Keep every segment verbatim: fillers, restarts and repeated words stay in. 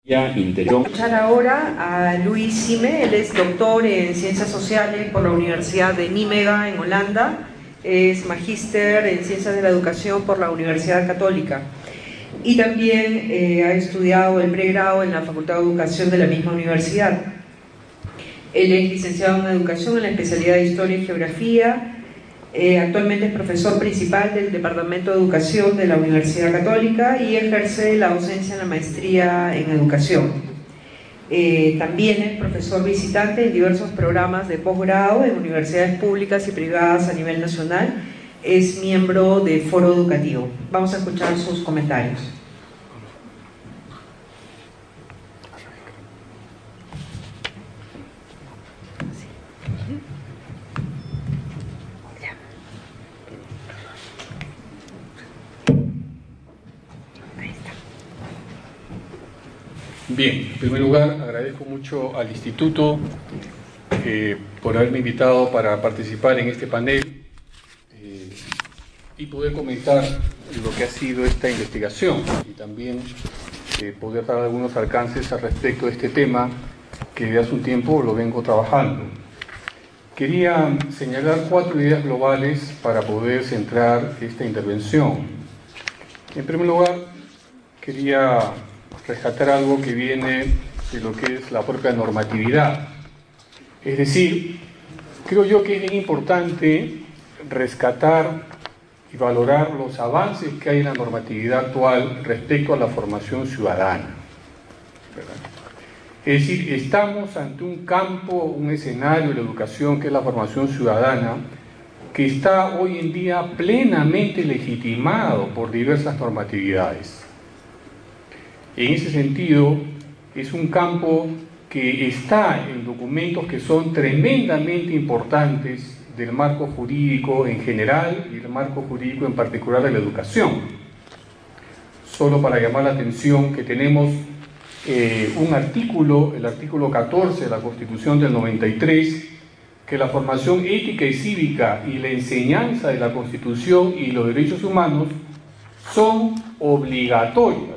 Vamos a escuchar ahora a Luis Sime. Él es doctor en Ciencias Sociales por la Universidad de Nijmegen en Holanda. Es magíster en Ciencias de la Educación por la Universidad Católica. Y también eh, ha estudiado el pregrado en la Facultad de Educación de la misma universidad. Él es licenciado en Educación en la especialidad de Historia y Geografía. Eh, actualmente es profesor principal del Departamento de Educación de la Universidad Católica y ejerce la docencia en la maestría en Educación. Eh, también es profesor visitante en diversos programas de posgrado en universidades públicas y privadas a nivel nacional. Es miembro de Foro Educativo. Vamos a escuchar sus comentarios. Bien, en primer lugar agradezco mucho al Instituto eh, por haberme invitado para participar en este panel eh, y poder comentar lo que ha sido esta investigación y también eh, poder dar algunos alcances al respecto de este tema que desde hace un tiempo lo vengo trabajando. Quería señalar cuatro ideas globales para poder centrar esta intervención. En primer lugar, quería rescatar algo que viene de lo que es la propia normatividad. Es decir, creo yo que es bien importante rescatar y valorar los avances que hay en la normatividad actual respecto a la formación ciudadana, ¿verdad? Es decir, estamos ante un campo, un escenario de la educación que es la formación ciudadana, que está hoy en día plenamente legitimado por diversas normatividades. En ese sentido, es un campo que está en documentos que son tremendamente importantes del marco jurídico en general y el marco jurídico en particular de la educación. Solo para llamar la atención que tenemos eh, un artículo, el artículo catorce de la Constitución del noventa y tres, que la formación ética y cívica y la enseñanza de la Constitución y los derechos humanos son obligatorias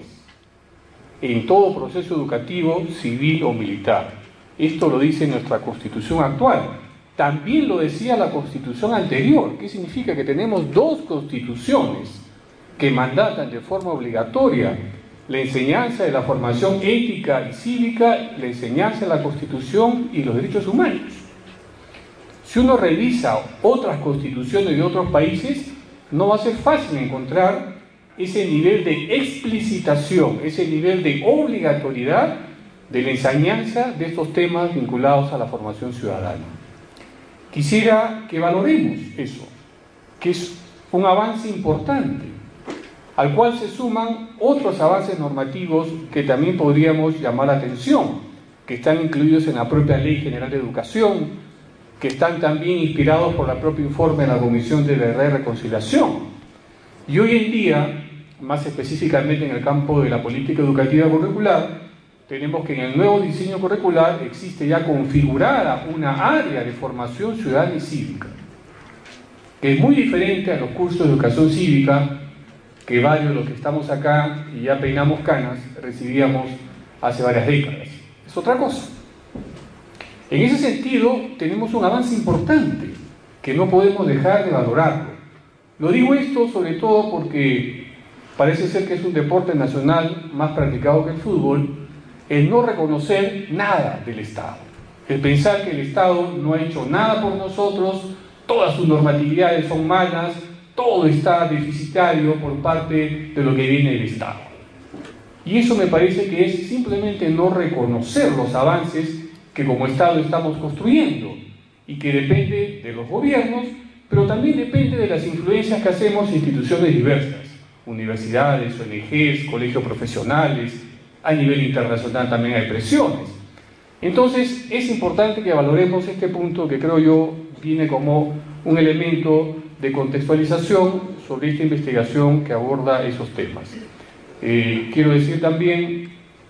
en todo proceso educativo, civil o militar. Esto lo dice nuestra Constitución actual. También lo decía la Constitución anterior. ¿Qué significa? Que tenemos dos constituciones que mandatan de forma obligatoria la enseñanza de la formación ética y cívica, la enseñanza de la Constitución y los derechos humanos. Si uno revisa otras constituciones de otros países, no va a ser fácil encontrar ese nivel de explicitación, ese nivel de obligatoriedad de la enseñanza de estos temas vinculados a la formación ciudadana. Quisiera que valoremos eso, que es un avance importante, al cual se suman otros avances normativos que también podríamos llamar la atención, que están incluidos en la propia Ley General de Educación, que están también inspirados por el propio informe de la Comisión de Verdad y Reconciliación. Y hoy en día, más específicamente en el campo de la política educativa curricular, tenemos que en el nuevo diseño curricular existe ya configurada una área de formación ciudadana y cívica, que es muy diferente a los cursos de educación cívica que varios de los que estamos acá y ya peinamos canas recibíamos hace varias décadas. Es otra cosa. En ese sentido, tenemos un avance importante que no podemos dejar de valorarlo. Lo digo esto sobre todo porque parece ser que es un deporte nacional más practicado que el fútbol, el no reconocer nada del Estado, el pensar que el Estado no ha hecho nada por nosotros, todas sus normatividades son malas, todo está deficitario por parte de lo que viene del Estado. Y eso me parece que es simplemente no reconocer los avances que como Estado estamos construyendo y que depende de los gobiernos, pero también depende de las influencias que hacemos en instituciones diversas, universidades, O N Ges, colegios profesionales, a nivel internacional también hay presiones. Entonces es importante que valoremos este punto que creo yo viene como un elemento de contextualización sobre esta investigación que aborda esos temas. Eh, quiero decir también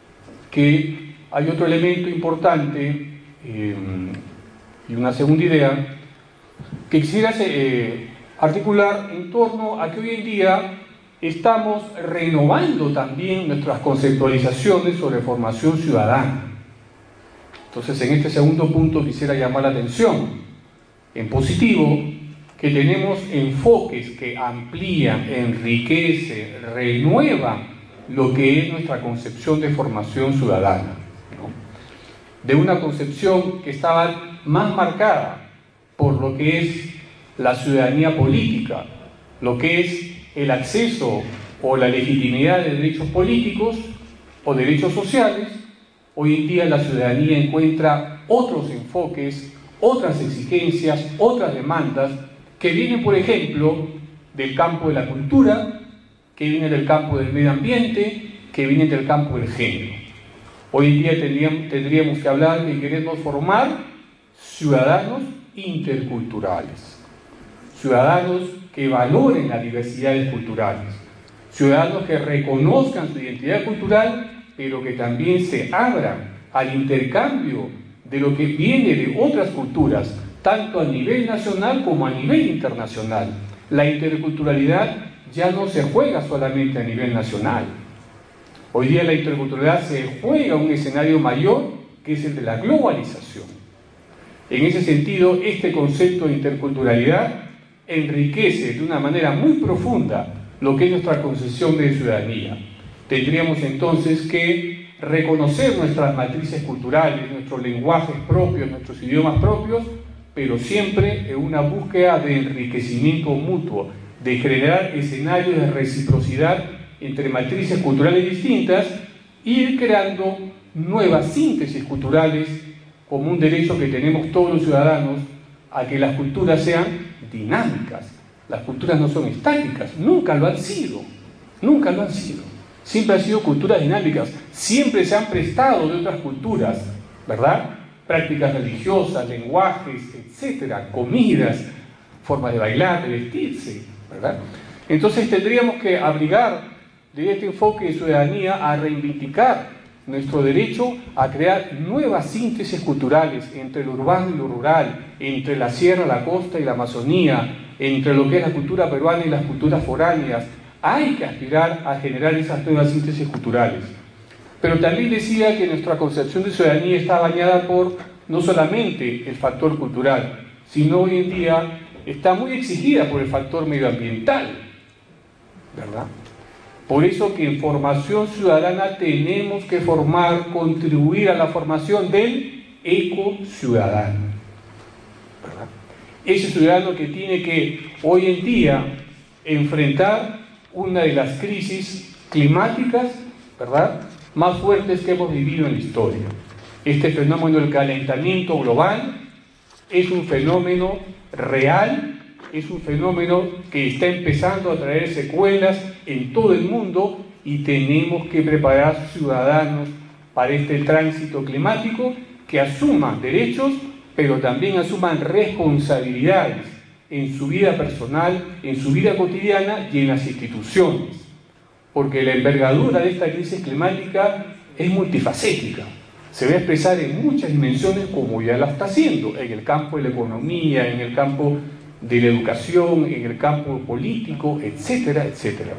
que hay otro elemento importante eh, y una segunda idea que quisiera eh, articular en torno a que hoy en día estamos renovando también nuestras conceptualizaciones sobre formación ciudadana. Entonces, en este segundo punto quisiera llamar la atención, en positivo, que tenemos enfoques que amplían, enriquecen, renuevan lo que es nuestra concepción de formación ciudadana, ¿no? De una concepción que estaba más marcada por lo que es la ciudadanía política, lo que es el acceso o la legitimidad de derechos políticos o derechos sociales. Hoy en día la ciudadanía encuentra otros enfoques, otras exigencias, otras demandas que vienen, por ejemplo, del campo de la cultura, que vienen del campo del medio ambiente, que vienen del campo del género. Hoy en día tendríamos, tendríamos que hablar de que queremos formar ciudadanos interculturales, ciudadanos que valoren las diversidades culturales, ciudadanos que reconozcan su identidad cultural, pero que también se abran al intercambio de lo que viene de otras culturas, tanto a nivel nacional como a nivel internacional. La interculturalidad ya no se juega solamente a nivel nacional. Hoy día la interculturalidad se juega a un escenario mayor, que es el de la globalización. En ese sentido, este concepto de interculturalidad enriquece de una manera muy profunda lo que es nuestra concepción de ciudadanía. Tendríamos entonces que reconocer nuestras matrices culturales, nuestros lenguajes propios, nuestros idiomas propios, pero siempre en una búsqueda de enriquecimiento mutuo, de generar escenarios de reciprocidad entre matrices culturales distintas y ir creando nuevas síntesis culturales como un derecho que tenemos todos los ciudadanos a que las culturas sean dinámicas. Las culturas no son estáticas, nunca lo han sido, nunca lo han sido. Siempre han sido culturas dinámicas, siempre se han prestado de otras culturas, ¿verdad? Prácticas religiosas, lenguajes, etcétera, comidas, formas de bailar, de vestirse, ¿verdad? Entonces tendríamos que abrigar de este enfoque de ciudadanía a reivindicar nuestro derecho a crear nuevas síntesis culturales entre lo urbano y lo rural, entre la sierra, la costa y la Amazonía, entre lo que es la cultura peruana y las culturas foráneas. Hay que aspirar a generar esas nuevas síntesis culturales. Pero también decía que nuestra concepción de ciudadanía está bañada por no solamente el factor cultural, sino hoy en día está muy exigida por el factor medioambiental, ¿verdad? Por eso que en formación ciudadana tenemos que formar, contribuir a la formación del ecociudadano, ¿verdad? Ese ciudadano que tiene que hoy en día enfrentar una de las crisis climáticas, ¿verdad?, más fuertes que hemos vivido en la historia. Este fenómeno del calentamiento global es un fenómeno real, es un fenómeno que está empezando a traer secuelas en todo el mundo y tenemos que preparar ciudadanos para este tránsito climático que asuman derechos, pero también asuman responsabilidades en su vida personal, en su vida cotidiana y en las instituciones. Porque la envergadura de esta crisis climática es multifacética. Se va a expresar en muchas dimensiones como ya la está haciendo, en el campo de la economía, en el campo de la educación, en el campo político, etcétera, etcétera.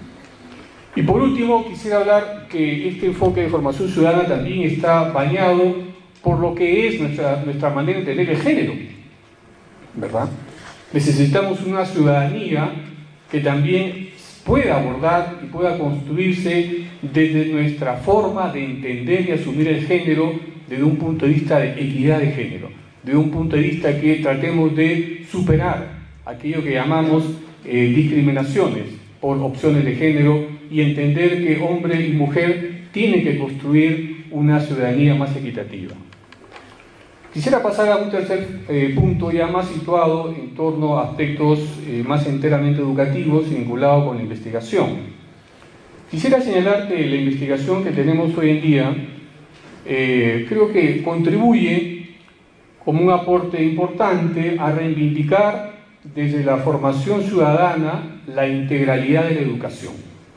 Y por último, quisiera hablar que este enfoque de formación ciudadana también está bañado por lo que es nuestra, nuestra manera de entender el género, ¿verdad? Necesitamos una ciudadanía que también pueda abordar y pueda construirse desde nuestra forma de entender y asumir el género desde un punto de vista de equidad de género, desde un punto de vista que tratemos de superar aquello que llamamos eh, discriminaciones por opciones de género y entender que hombre y mujer tienen que construir una ciudadanía más equitativa. Quisiera pasar a un tercer eh, punto ya más situado en torno a aspectos eh, más enteramente educativos vinculados con la investigación. Quisiera señalar que la investigación que tenemos hoy en día eh, creo que contribuye como un aporte importante a reivindicar desde la formación ciudadana la integralidad de la educación.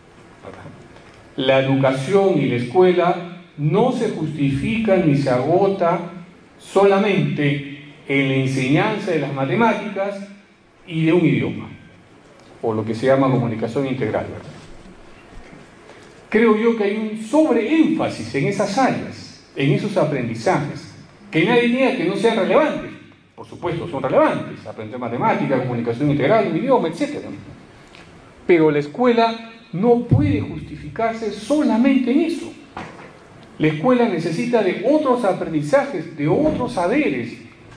La educación y la escuela no se justifica ni se agota solamente en la enseñanza de las matemáticas y de un idioma. o lo que se llama comunicación integral, ¿verdad? Creo yo que hay un sobreénfasis en esas áreas, en esos aprendizajes, que nadie niega que no sean relevantes. Por supuesto, son relevantes, aprender matemática, comunicación integral, un idioma, etcétera. Pero la escuela no puede justificarse solamente en eso. La escuela necesita de otros aprendizajes, de otros saberes.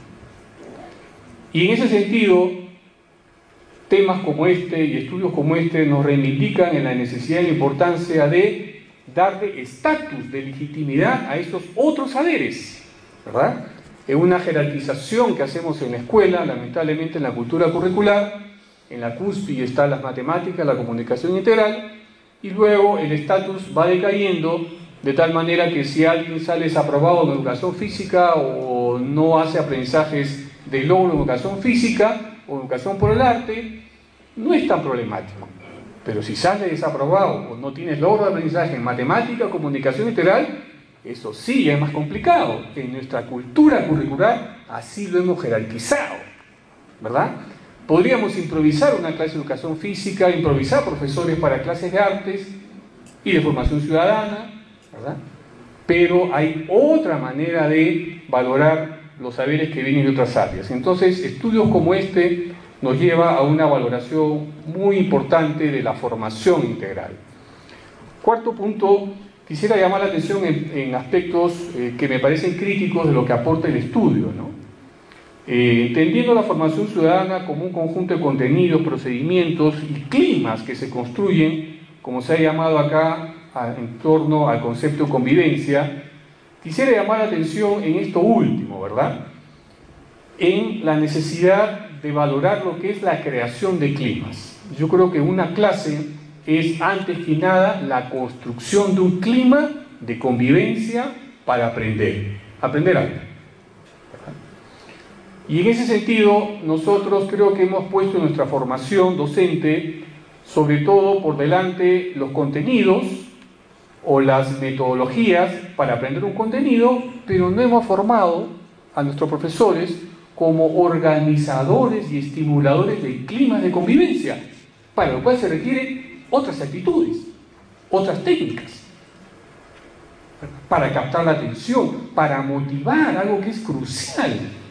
Y en ese sentido, temas como este y estudios como este nos reivindican en la necesidad y la importancia de darle estatus de legitimidad a esos otros saberes, ¿verdad? En una jerarquización que hacemos en la escuela, lamentablemente en la cultura curricular, en la cúspide están las matemáticas, la comunicación integral, y luego el estatus va decayendo de tal manera que si alguien sale desaprobado en educación física o no hace aprendizajes de logro en educación física o educación por el arte, no es tan problemático. Pero si sale desaprobado o no tienes logro de aprendizaje en matemática o comunicación integral, eso sí es más complicado. En nuestra cultura curricular así lo hemos jerarquizado, ¿verdad? Podríamos improvisar una clase de educación física, improvisar profesores para clases de artes y de formación ciudadana, ¿verdad? Pero hay otra manera de valorar los saberes que vienen de otras áreas. Entonces, estudios como este nos lleva a una valoración muy importante de la formación integral. Cuarto punto, quisiera llamar la atención en, en aspectos eh, que me parecen críticos de lo que aporta el estudio, ¿no? Eh, entendiendo la formación ciudadana como un conjunto de contenidos, procedimientos y climas que se construyen, como se ha llamado acá, a, en torno al concepto de convivencia, quisiera llamar la atención en esto último, ¿verdad? En la necesidad de valorar lo que es la creación de climas. Yo creo que una clase es, antes que nada, la construcción de un clima de convivencia para aprender, aprender algo. Y en ese sentido, nosotros creo que hemos puesto en nuestra formación docente, sobre todo por delante, los contenidos o las metodologías para aprender un contenido, pero no hemos formado a nuestros profesores como organizadores y estimuladores de climas de convivencia, para lo cual se requieren otras actitudes, otras técnicas, para captar la atención, para motivar, algo que es crucial.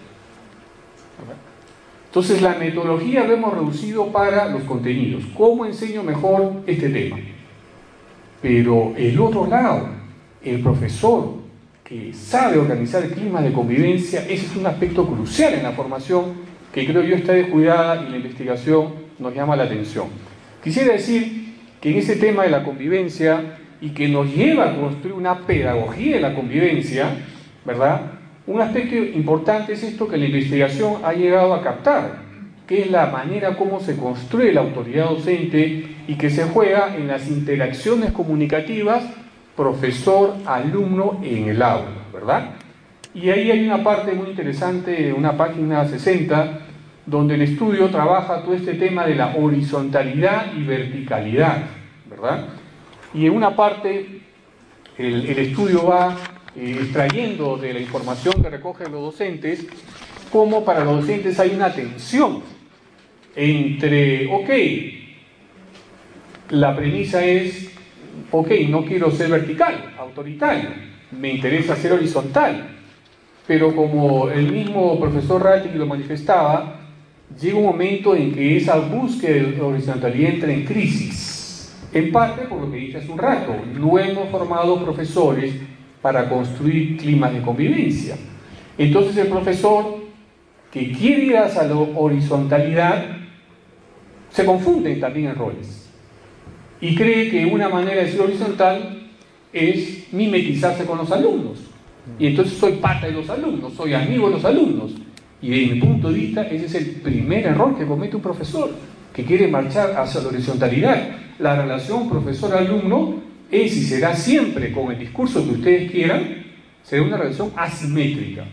Entonces la metodología lo hemos reducido para los contenidos. ¿Cómo enseño mejor este tema? Pero el otro lado, el profesor que sabe organizar el clima de convivencia, ese es un aspecto crucial en la formación que creo yo está descuidada y la investigación nos llama la atención. Quisiera decir que en ese tema de la convivencia y que nos lleva a construir una pedagogía de la convivencia, ¿verdad? Un aspecto importante es esto que la investigación ha llegado a captar, que es la manera como se construye la autoridad docente y que se juega en las interacciones comunicativas profesor-alumno en el aula, ¿verdad? Y ahí hay una parte muy interesante, una página sesenta, donde el estudio trabaja todo este tema de la horizontalidad y verticalidad, ¿verdad? Y en una parte el, el estudio va eh, extrayendo de la información que recogen los docentes cómo para los docentes hay una tensión entre, ok, la premisa es, ok, no quiero ser vertical, autoritario, me interesa ser horizontal, pero como el mismo profesor Ratti lo manifestaba, llega un momento en que esa búsqueda de horizontalidad entra en crisis, en parte por lo que dije hace un rato, no hemos formado profesores para construir climas de convivencia. Entonces el profesor que quiere ir hacia la horizontalidad se confunde también en roles y cree que una manera de ser horizontal es mimetizarse con los alumnos, y entonces soy pata de los alumnos, soy amigo de los alumnos. Y desde mi punto de vista, ese es el primer error que comete un profesor, que quiere marchar hacia la horizontalidad. La relación profesor-alumno es y será siempre, con el discurso que ustedes quieran, será una relación asimétrica,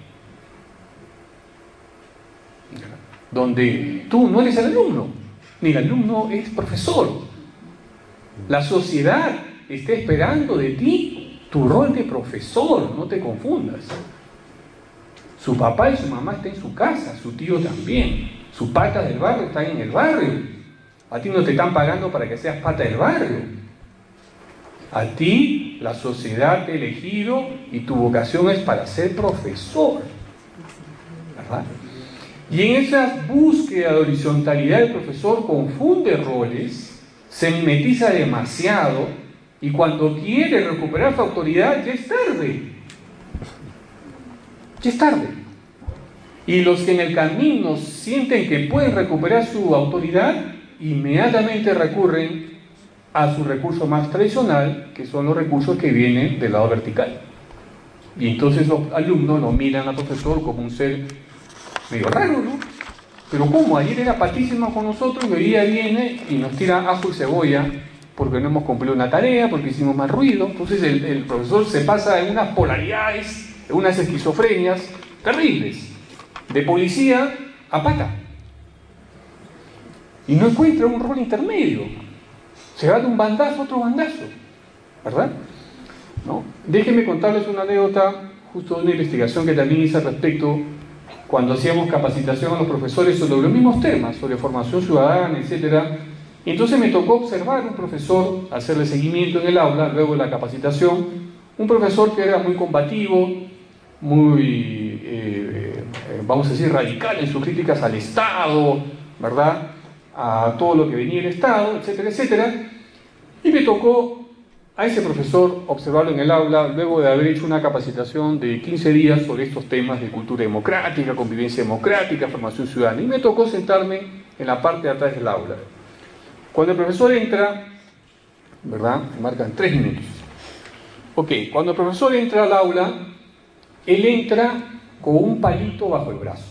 donde tú no eres el alumno, ni el alumno es profesor. La sociedad está esperando de ti tu rol de profesor, no te confundas. Su papá y su mamá están en su casa, su tío también, su pata del barrio está en el barrio, A ti no te están pagando para que seas pata del barrio. A ti la sociedad te ha elegido y tu vocación es para ser profesor, ¿verdad? Y en esa búsqueda de horizontalidad el profesor confunde roles, se mimetiza demasiado y cuando quiere recuperar su autoridad ya es tarde. Ya es tarde. Y los que en el camino sienten que pueden recuperar su autoridad, inmediatamente recurren a su recurso más tradicional, que son los recursos que vienen del lado vertical. Y entonces los alumnos lo miran al profesor como un ser medio raro, ¿no? Pero ¿cómo? Ayer era patísimo con nosotros y hoy día viene y nos tira ajo y cebolla porque no hemos cumplido una tarea, porque hicimos más ruido. Entonces el, el profesor se pasa en unas polaridades, en unas esquizofrenias terribles, de policía a pata. Y no encuentra un rol intermedio. Se va de un bandazo a otro bandazo, ¿verdad? ¿No? Déjenme contarles una anécdota, justo de una investigación que también hice al respecto, cuando hacíamos capacitación a los profesores sobre los mismos temas, sobre formación ciudadana, etcétera. Y entonces me tocó observar un profesor, hacerle seguimiento en el aula, luego de la capacitación, un profesor que era muy combativo, muy, eh, eh, vamos a decir, radical en sus críticas al Estado, ¿verdad?, a todo lo que venía del Estado, etcétera, etcétera. Y me tocó a ese profesor observarlo en el aula luego de haber hecho una capacitación de quince días sobre estos temas de cultura democrática, convivencia democrática, formación ciudadana. Y me tocó sentarme en la parte de atrás del aula. Cuando el profesor entra, ¿verdad?, me marcan tres minutos. Ok, cuando el profesor entra al aula, él entra con un palito bajo el brazo.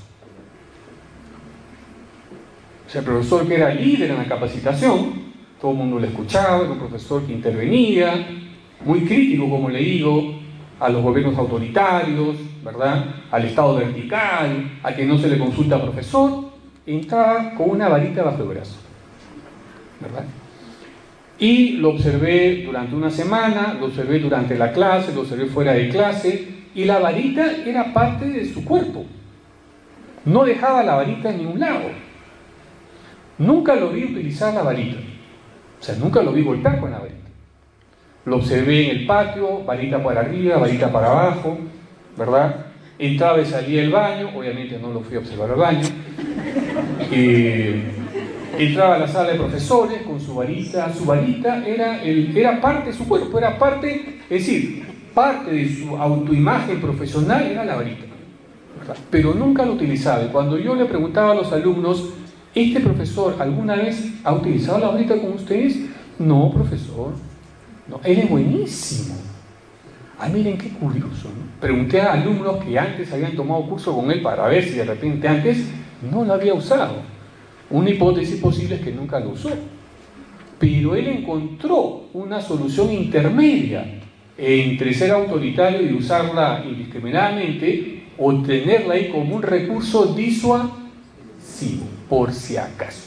O sea, el profesor que era líder en la capacitación, todo el mundo le escuchaba, era un profesor que intervenía, muy crítico, como le digo, a los gobiernos autoritarios, ¿verdad?, al Estado vertical, a que no se le consulta al profesor, entraba con una varita bajo el brazo, ¿verdad? Y lo observé durante una semana, lo observé durante la clase, lo observé fuera de clase, y la varita era parte de su cuerpo. No dejaba la varita en ningún lado. Nunca lo vi utilizar la varita, o sea, nunca lo vi golpear con la varita. Lo observé en el patio, varita para arriba, varita para abajo, ¿verdad? Entraba y salía del baño, obviamente no lo fui a observar al baño. Eh, entraba a la sala de profesores con su varita, su varita era, el, era parte de su cuerpo, era parte, es decir, parte de su autoimagen profesional era la varita, ¿verdad? Pero nunca lo utilizaba. Y cuando yo le preguntaba a los alumnos, ¿este profesor alguna vez ha utilizado la varita con ustedes? No, profesor. No, él es buenísimo. Ah, miren qué curioso, ¿no? Pregunté a alumnos que antes habían tomado curso con él para ver si de repente antes no lo había usado. Una hipótesis posible es que nunca lo usó. Pero él encontró una solución intermedia entre ser autoritario y usarla indiscriminadamente o tenerla ahí como un recurso disuasivo, por si acaso.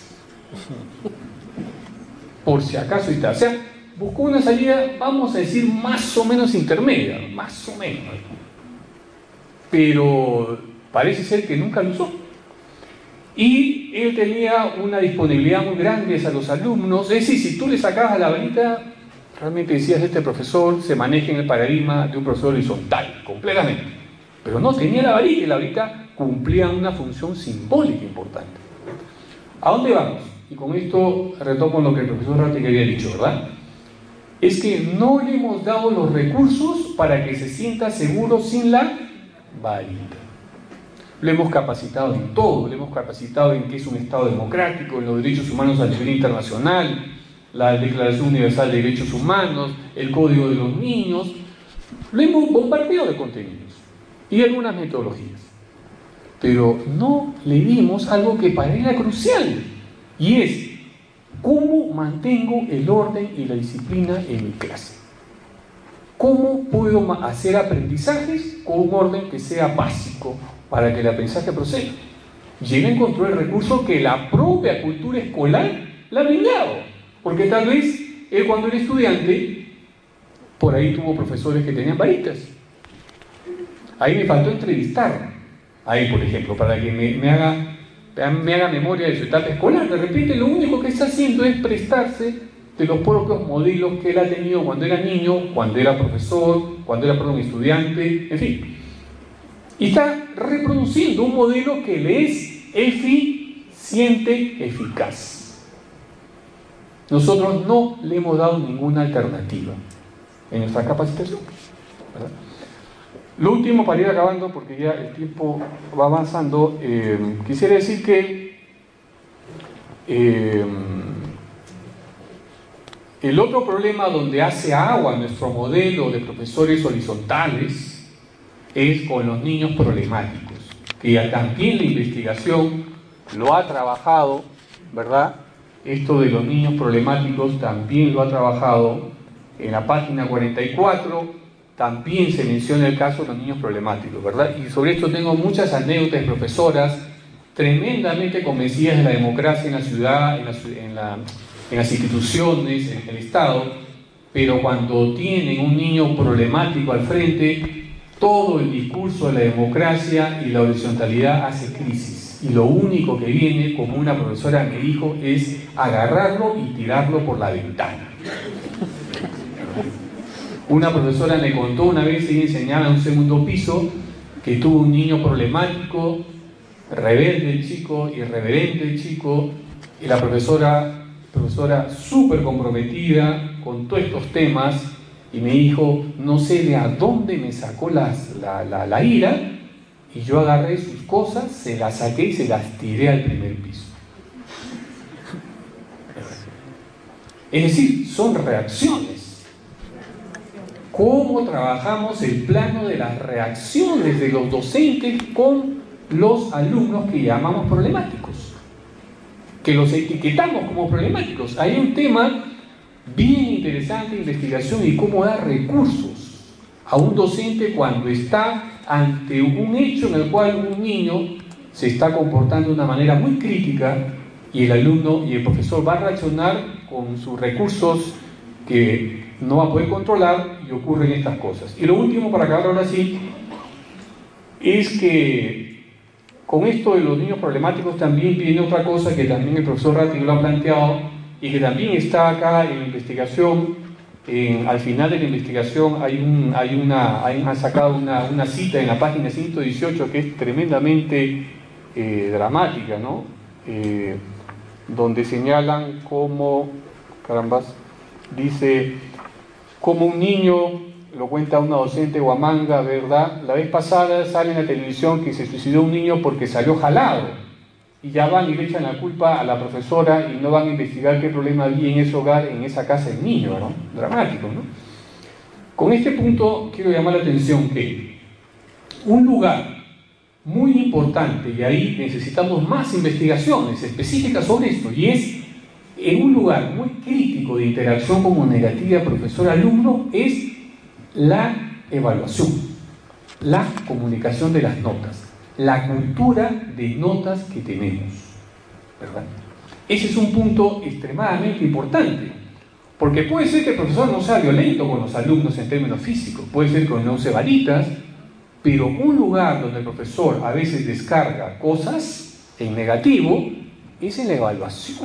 Por si acaso y tal. O sea, buscó una salida, vamos a decir, más o menos intermedia, más o menos. Pero parece ser que nunca lo usó. Y él tenía una disponibilidad muy grande a los alumnos. Es decir, si tú le sacabas la varita, realmente decías, este profesor se maneja en el paradigma de un profesor horizontal, completamente. Pero no, tenía la varita y la varita cumplía una función simbólica importante. ¿A dónde vamos? Y con esto retomo lo que el profesor Rati había dicho, ¿verdad? Es que no le hemos dado los recursos para que se sienta seguro sin la varita. Lo hemos capacitado en todo, lo hemos capacitado en que es un Estado democrático, en los derechos humanos a nivel internacional, la Declaración Universal de Derechos Humanos, el Código de los Niños. Lo hemos bombardeado de contenidos y de algunas metodologías. Pero no le dimos algo que para él era crucial, y es cómo mantengo el orden y la disciplina en mi clase. ¿Cómo puedo hacer aprendizajes con un orden que sea básico para que el aprendizaje proceda? Y él encontró el recurso que la propia cultura escolar le ha brindado, porque tal vez él, cuando era estudiante, por ahí tuvo profesores que tenían varitas. Ahí me faltó entrevistar a él, por ejemplo, para que me, me haga me haga memoria de su etapa escolar. De repente lo único que está haciendo es prestarse de los propios modelos que él ha tenido cuando era niño, cuando era profesor, cuando era, perdón, estudiante, en fin. Y está reproduciendo un modelo que le es eficiente, eficaz. Nosotros no le hemos dado ninguna alternativa en nuestra capacitación, ¿verdad? Lo último, para ir acabando, porque ya el tiempo va avanzando, eh, quisiera decir que eh, el otro problema donde hace agua nuestro modelo de profesores horizontales es con los niños problemáticos, que ya también la investigación lo ha trabajado, ¿verdad? Esto de los niños problemáticos también lo ha trabajado en la página cuarenta y cuatro. También se menciona el caso de los niños problemáticos, ¿verdad? Y sobre esto tengo muchas anécdotas de profesoras tremendamente convencidas de la democracia en la ciudad, en, la, en, la, en las instituciones, en el Estado, pero cuando tienen un niño problemático al frente, todo el discurso de la democracia y la horizontalidad hace crisis. Y lo único que viene, como una profesora me dijo, es agarrarlo y tirarlo por la ventana. Una profesora me contó una vez, ella enseñaba en un segundo piso, que tuvo un niño problemático, rebelde el chico, irreverente el chico, y la profesora, profesora súper comprometida con todos estos temas, y me dijo, no sé de a dónde me sacó las, la, la, la ira, y yo agarré sus cosas, se las saqué y se las tiré al primer piso. Es decir, son reacciones. ¿Cómo trabajamos el plano de las reacciones de los docentes con los alumnos que llamamos problemáticos? Que los etiquetamos como problemáticos. Hay un tema bien interesante de investigación y cómo dar recursos a un docente cuando está ante un hecho en el cual un niño se está comportando de una manera muy crítica y el alumno y el profesor va a reaccionar con sus recursos que no va a poder controlar y ocurren estas cosas. Y lo último, para acabar ahora sí, es que con esto de los niños problemáticos también viene otra cosa que también el profesor Rattinger lo ha planteado y que también está acá en la investigación. En, al final de la investigación hay, un, hay una, hay, han sacado una, una cita en la página ciento dieciocho que es tremendamente eh, dramática, ¿no? Eh, donde señalan cómo, carambas, dice, como un niño, lo cuenta una docente Huamanga, ¿verdad? La vez pasada sale en la televisión que se suicidó un niño porque salió jalado. Y ya van y le echan la culpa a la profesora y no van a investigar qué problema había en ese hogar, en esa casa del niño, ¿no? Dramático, ¿no? Con este punto quiero llamar la atención que un lugar muy importante, y ahí necesitamos más investigaciones específicas sobre esto, y es en un lugar muy crítico de interacción comunicativa profesor-alumno, es la evaluación, la comunicación de las notas, la cultura de notas que tenemos, ¿verdad? Ese es un punto extremadamente importante, porque puede ser que el profesor no sea violento con los alumnos en términos físicos, puede ser que no use varitas, pero un lugar donde el profesor a veces descarga cosas en negativo es en la evaluación.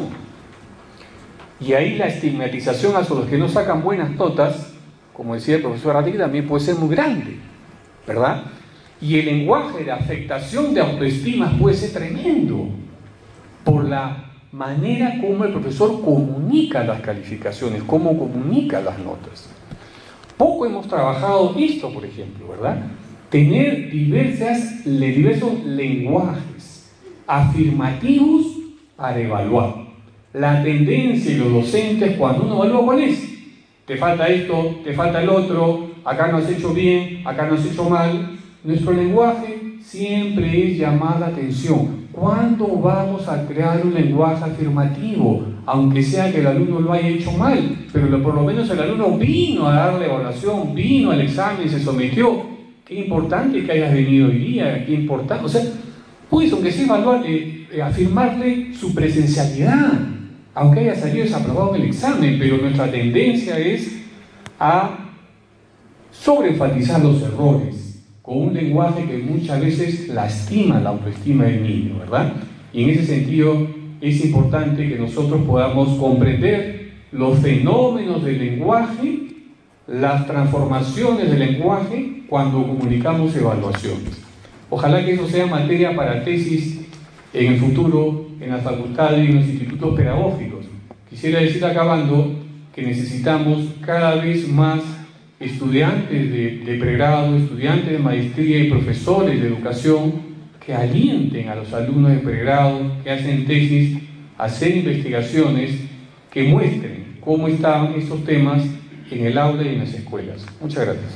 Y ahí la estigmatización hacia los que no sacan buenas notas, como decía el profesor Rattinger, también puede ser muy grande, ¿verdad? Y el lenguaje de afectación de autoestima puede ser tremendo por la manera como el profesor comunica las calificaciones, cómo comunica las notas. Poco hemos trabajado esto, por ejemplo, ¿verdad? Tener diversas, diversos lenguajes afirmativos para evaluar. La tendencia de los docentes cuando uno evalúa, ¿cuál es? Te falta esto, te falta el otro, acá no has hecho bien, acá no has hecho mal. Nuestro lenguaje siempre es llamar la atención. ¿Cuándo vamos a crear un lenguaje afirmativo? Aunque sea que el alumno lo haya hecho mal, pero por lo menos el alumno vino a dar la evaluación, vino al examen, se sometió. Qué importante que hayas venido hoy día, qué importante. O sea, pues aunque sea evaluar, eh, eh, afirmarle su presencialidad, aunque haya salido desaprobado en el examen, pero nuestra tendencia es a sobreenfatizar los errores con un lenguaje que muchas veces lastima la autoestima del niño, ¿verdad? Y en ese sentido es importante que nosotros podamos comprender los fenómenos del lenguaje, las transformaciones del lenguaje cuando comunicamos evaluaciones. Ojalá que eso sea materia para tesis en el futuro en las facultades y en los institutos pedagógicos. Quisiera decir acabando que necesitamos cada vez más estudiantes de, de pregrado, estudiantes de maestría y profesores de educación que alienten a los alumnos de pregrado, que hacen tesis, a hacer investigaciones que muestren cómo están estos temas en el aula y en las escuelas. Muchas gracias.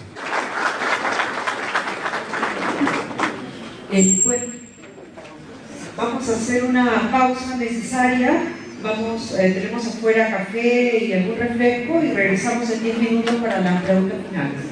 Eh, bueno, vamos a hacer una pausa necesaria. Vamos, eh, tenemos afuera café y algún refresco y regresamos en diez minutos para la pregunta final.